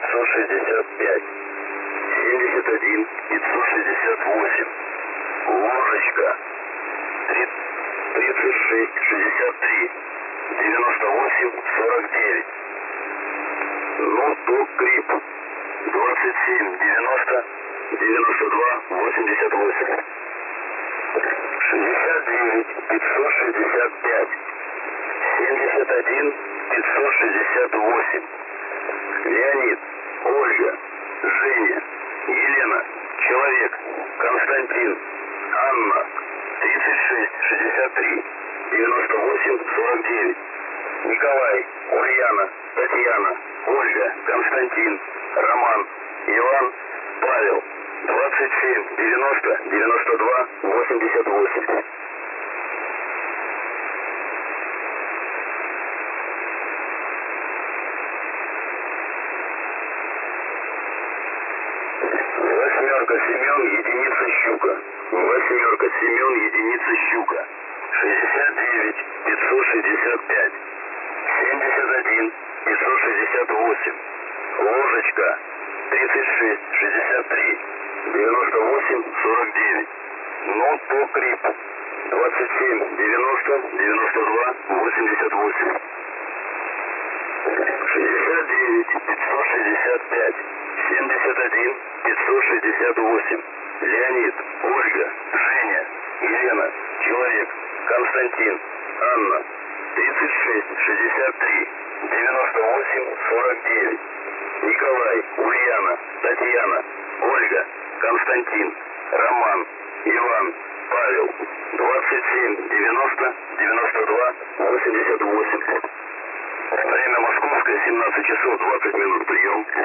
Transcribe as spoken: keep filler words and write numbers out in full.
пятьсот шестьдесят пять, семьдесят один пятьсот шестьдесят восемь, Ложечка, тридцать шесть шестьдесят три, девяносто восемь сорок девять, Ноутбук Крип, двадцать семь девяносто, девяносто два восемьдесят восемь, шестьдесят девять пятьсот шестьдесят пять, семьдесят один пятьсот шестьдесят восемь, Леонид, Ольга, Женя, Елена, Человек, Константин, Анна, тридцать шесть шестьдесят три, девяносто восемь сорок девять, Николай, Ульяна, Татьяна, Ольга, Константин, Роман, Иван, Павел, двадцать семь девяносто, девяносто два восемьдесят восемь. Восьмерка Семен, единица Щука. Восьмерка Семен, единица Щука. шестьдесят девять пятьсот шестьдесят пять, семьдесят один пятьсот шестьдесят восемь, Ложечка, тридцать шесть шестьдесят три, девяносто восемь сорок девять, Ноутбук Крип, двадцать семь девяносто, девяносто два восемьдесят восемь, шестьдесят девять пятьсот шестьдесят пять, семьдесят один пятьсот шестьдесят восемь, Леонид, Ольга, Женя, Елена, Человек, Константин, Анна, тридцать шесть шестьдесят три, девяносто восемь сорок девять, Николай, Ульяна, Татьяна, Ольга, Константин, Роман, Иван, Павел, двадцать семь девяносто, девяносто два восемьдесят восемь. Время московское, семнадцать часов двадцать минут, прием.